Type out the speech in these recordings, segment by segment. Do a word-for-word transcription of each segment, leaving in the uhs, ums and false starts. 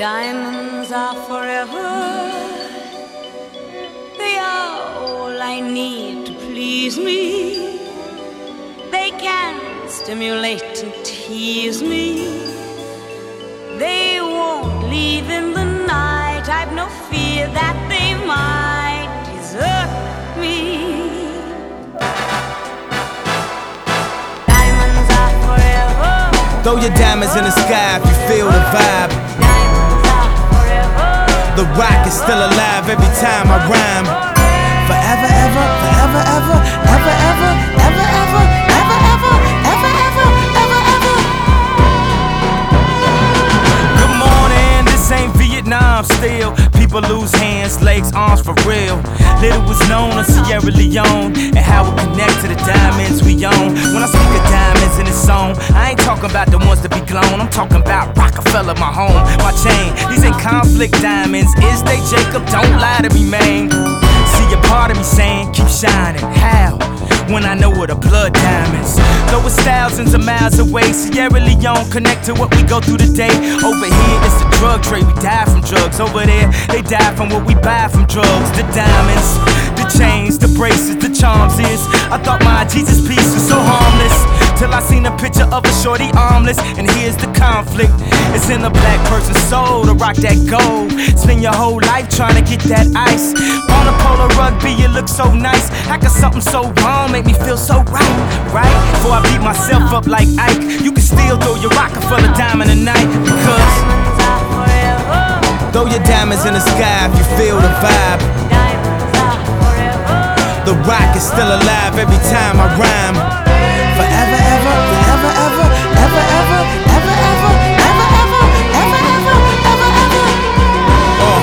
Diamonds are forever. They are all I need to please me. They can stimulate and tease me. They won't leave in the night. I've no fear that they might desert me. Diamonds are forever. Throw your diamonds in the sky if you feel the vibe. Diamonds are forever. The rock is still alive every time I rhyme. Forever, ever, forever, ever, ever, ever, ever, ever, ever, ever, ever, ever, ever, ever. Good morning, this ain't Vietnam still. People lose hands, legs, arms for real. Little was known of Sierra Leone and how it connect to the diamonds we own. When I speak of diamonds in this song, I ain't talking about the ones that be glown. I'm talking about Rockefeller, my home, my chain. These ain't conflict diamonds, is they, Jacob? Don't lie to me, man. See a part of me saying, keep shining. How? When I know what a blood diamonds. Though it's thousands of miles away, Sierra Leone connect to what we go through today. Over here, it's the drug trade. We die from drugs. Over there, they die from what we buy from drugs. The diamonds, the chains, the bracelets, the charms is. I thought my Jesus piece was so harmless, till I seen a picture of a shorty armless. And here's the conflict. It's in the black person's soul to rock that gold. Spend your whole life trying to get that ice. On a polo rugby, you look so nice. How can something so wrong make me feel so right, right? Before I beat myself up like Ike, you can still throw your Rockefeller diamond tonight. Because Diamonds are forever. throw your diamonds in the sky if you feel the vibe. Diamonds are forever. The rock is still alive every time I rhyme. Forever, ever, forever, ever, ever, ever, ever, ever, ever, ever, ever, ever, ever, ever. Uh.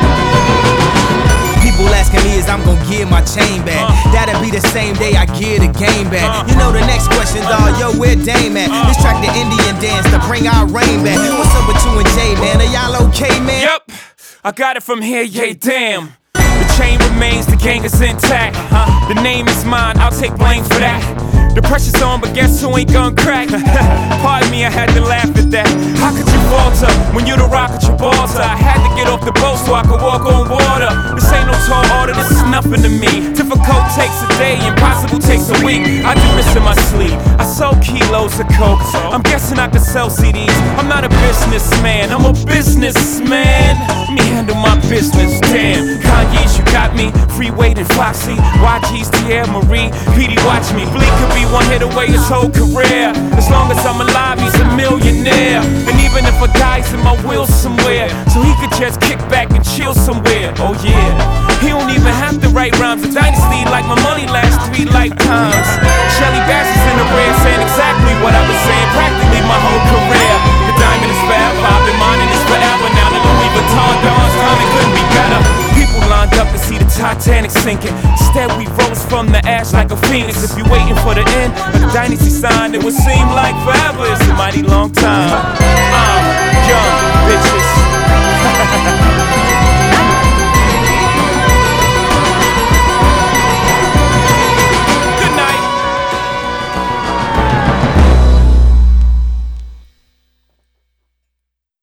People asking me is I'm gonna give my chain back. That'll be the same day I give the game back. You know the next question, dawg, yo, where Dame at? This track the Indian dance to bring our rain back. What's up with you and Jay, man? Are y'all okay, man? Yep, I got it from here, yeah, damn. The chain remains, the gang is intact. The name is mine, I'll take blame for that. The pressure's on, but guess who ain't gon' crack? Pardon me, I had to laugh at that. How could you falter when you the rock at your balls? I had to get off the boat so I could walk on water. This ain't no tall order, this is nothing to me. Difficult takes a day, impossible takes a week. I do this in my sleep, I sold kilos of coke. I'm guessing I could sell C Ds. I'm not a businessman, I'm a businessman. Let me handle my business, damn. Kanye's, you got me, Freeway and Foxy, Y G's, Tierra Marie, P D watch me. Bleak could be one hit away his whole career. As long as I'm alive, he's a millionaire. And even if I die's in my will somewhere, so he could just kick back and chill somewhere. Oh yeah, he don't even have to write rhymes. A dynasty like my money lasts three lifetimes. Shelly Bass is in the rear saying exactly what I was saying practically my whole career. The diamond is forever, I've been mining this forever. Now the Louis Vuitton Don's timing couldn't be better. People lined up to see the Titanic sinking. Instead we rose from the ash like a phoenix. If you're waiting for the end of the dynasty sign, it would seem like forever. It's a mighty long time. Uh, young bitches.